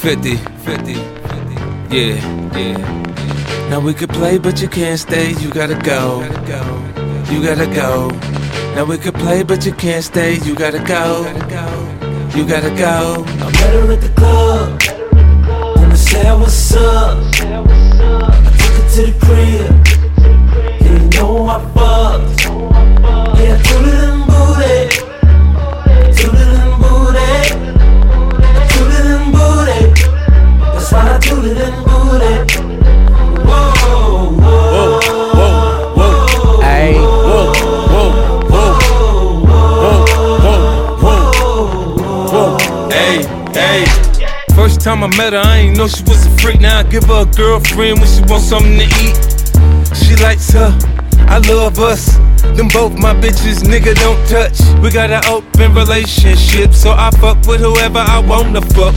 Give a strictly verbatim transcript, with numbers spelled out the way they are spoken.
fifty, fifty, fifty. Yeah, yeah. Now we could play, but you can't stay. You gotta go. You gotta go. Now we could play, but you can't stay. You gotta go. You gotta go. I met her at the club, and I said, what's up? I took her to the crib, didn't know I fucked. Yeah, I took it in booty, took it in booty, I took it in booty. That's why I took it in booty. Whoa, whoa, whoa, whoa, whoa, ayy, whoa, whoa, whoa, whoa, whoa, whoa, whoa, ayy, ayy. First time I met her, I ain't know she was a freak. Now I give her a girlfriend when she wants something to eat. She likes her, I love us. Them both my bitches, nigga don't touch. We got an open relationship, so I fuck with whoever I wanna fuck.